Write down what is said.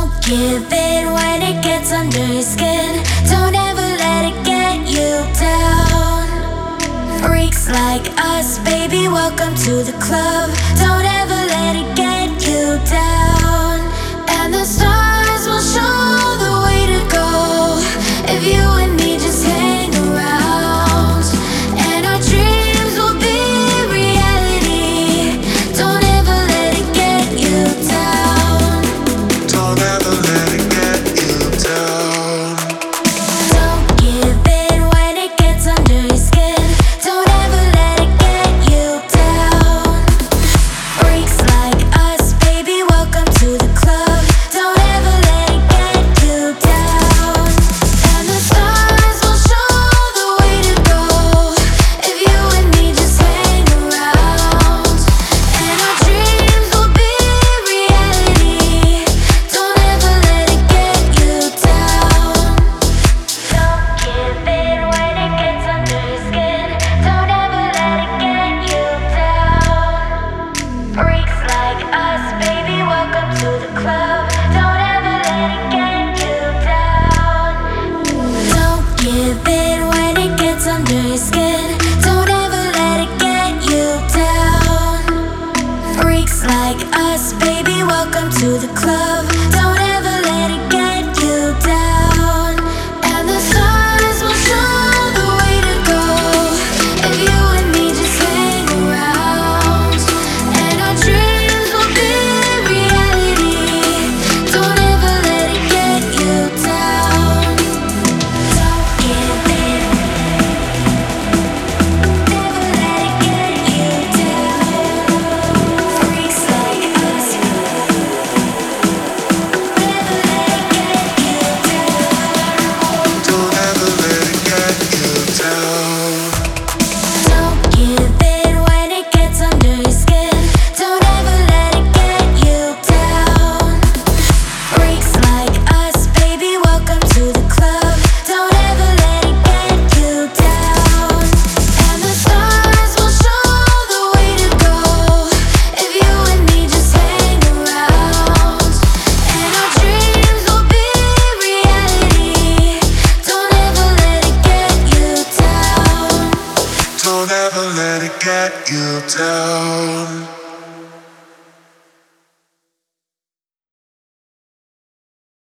Don't give in when it gets under your skin. Don't ever let it get you down. Freaks like us, baby, welcome to the club. Don't ever let it get you down. And the stars will show the way to go if you and me just hang around. And our dreams will be reality. Don't ever let it get you down. Don't ever let it get you down. Don't give in when it gets under your skin. Don't ever let it get you down. Freaks like us, baby, welcome to the club. Don't ever let it get you down. And the stars will show the way to go if you and me just hang around. And our dreams will be reality. Don't ever let it get you down. Don't give in when it gets under your skin. Don't ever let it get you down. Freaks like us, baby, welcome to the club. Don't ever let it get you down. Don't give in when it gets under your skin. Don't ever let it get you down. Freaks like us, baby, welcome to the club. Don't ever let it get you down. And the stars will show the way to go if you and me just hang around. And our dreams will be reality. Don't ever let it get you down. Don't give in. Never let it get you down. Freaks like us. Never let it get you down. Don't ever let it get you down. Don't give in when it gets under your skin. Don't ever let it get you down. Freaks like us, baby, welcome to the club. Don't ever let it get you down. And the stars will show the way to go if you and me just hang around. And our dreams will be reality. Don't ever let it get you down. Don't ever let it get you down.